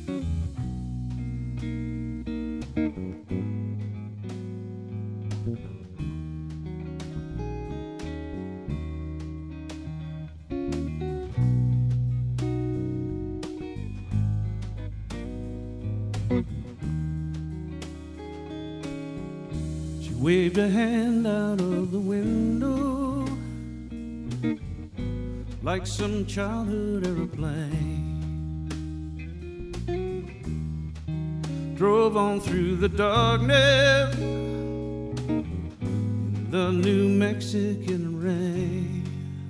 She waved a hand out of the window like some childhood aeroplane. Drove on through the darkness in the New Mexican rain.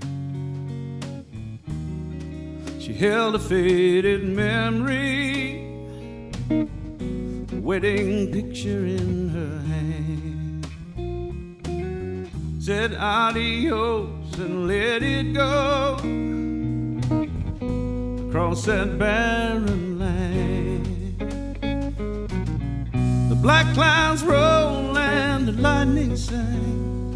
She held a faded memory, a wedding picture in her hand. Said adios and let it go across that barren land. The black clouds roll and the lightning sang.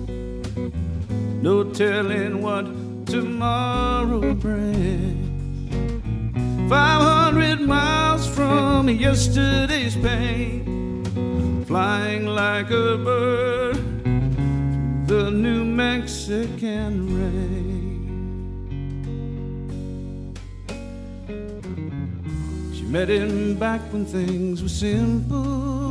No telling what tomorrow brings. 500 miles from yesterday's pain, flying like a bird through the New Mexican rain. She met him back when things were simple,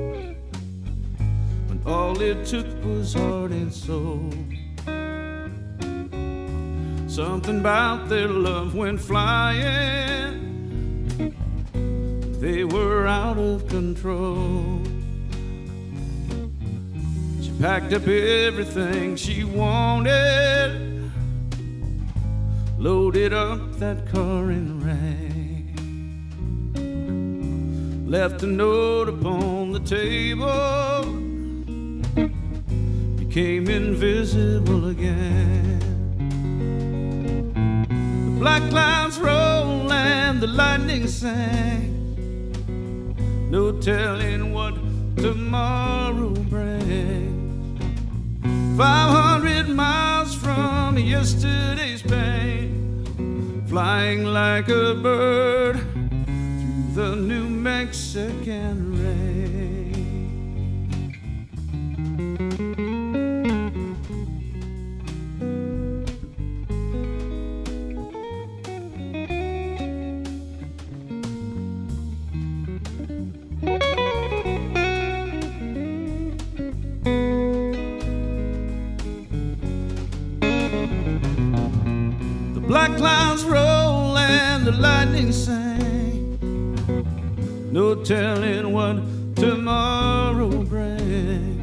when all it took was heart and soul. Something about their love went flying, they were out of control. She packed up everything she wanted, loaded up that car and ran. Left a note upon the table, became invisible again. Black clouds roll and the lightning sang. No telling what tomorrow brings. 500 miles from yesterday's pain, flying like a bird through the New Mexican rain. Black clouds roll and the lightning sang. No telling what tomorrow brings.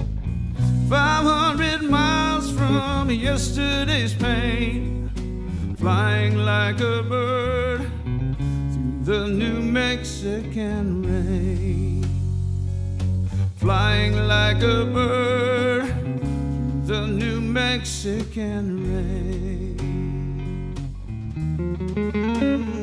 500 miles from yesterday's pain, flying like a bird through the New Mexican rain. Flying like a bird through the New Mexican rain.